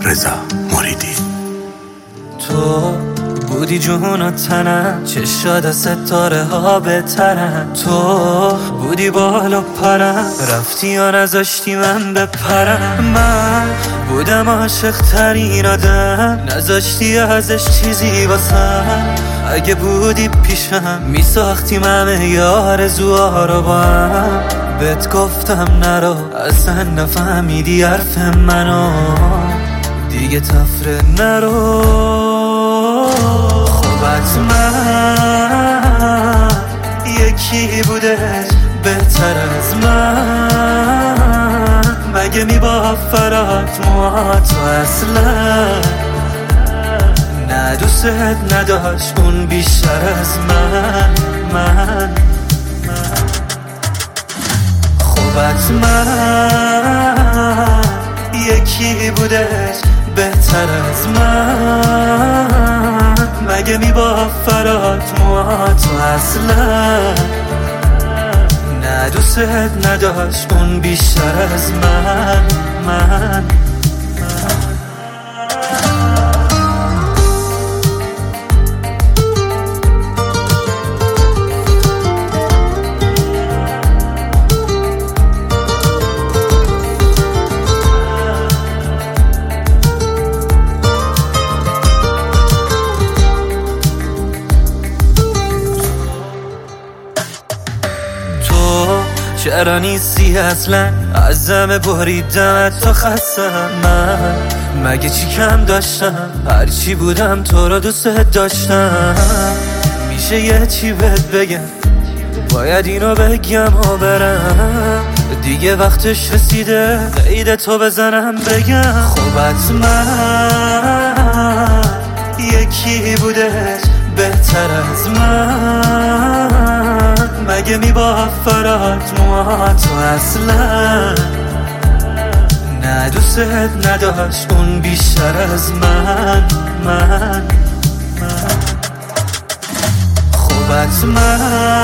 رضا مریدی. تو بودی جون و تنم، چشاد ستاره ها بهترن. تو بودی بال و پرم، رفتی و نذاشتی من بپرم. من بودم عاشق ترین آدم، نذاشتی ازش چیزی واسم. اگه بودی پیشم میساختیم همه یار زوها رو با هم. بهت گفتم نرو، اصلا نفهمیدی حرف منو. دیگه تفره نرو. خب حتما یکی بودش بهتر از من. مگه میبافرات موها تو اصلا؟ نه دوست نداشت اون بیشتر از من. خب حتما یکی بودش بهتر از من. مگه میبافرات موها تو اصلا؟ نه دوست نداشت اون بیشتر از من. چرا نیستی اصلا؟ ازم بریدم تا خستم. من مگه چی کم داشتم؟ هرچی بودم تو رو دوست داشتم. میشه یه چی بهت بگم؟ باید اینو بگم و برم. دیگه وقتش رسیده قید تو بزنم بگم. خب حتما یکی بودش بهتر از من. مگه میبافرات موها تو اصلا؟ نه دوست نداشت اون بیشتر از من. خب حتما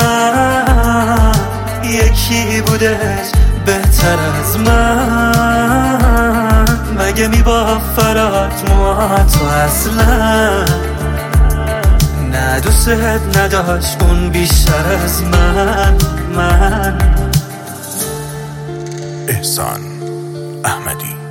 یکی بودش بهتر از من. مگه میبافرات موها تو اصلا؟ نه دوست نداشت اون بیشتر از من. احسان احمدی.